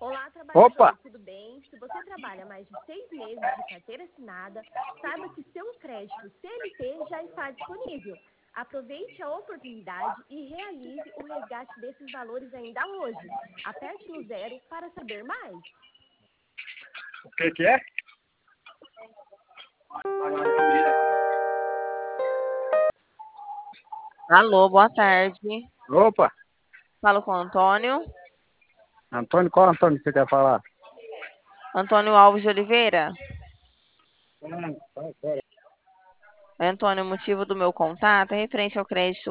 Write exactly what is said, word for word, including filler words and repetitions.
Olá, Opa! trabalhador, tudo bem? Se você trabalha mais de seis meses de carteira assinada, saiba que seu crédito C L T já está disponível. Aproveite a oportunidade e realize o resgate desses valores ainda hoje. Aperte no zero para saber mais. O que que é? Alô, boa tarde. Opa! Falo com o Antônio. Antônio, qual Antônio que você quer falar? Antônio Alves de Oliveira. Ah, tá, pera. Antônio, o motivo do meu contato é referente ao crédito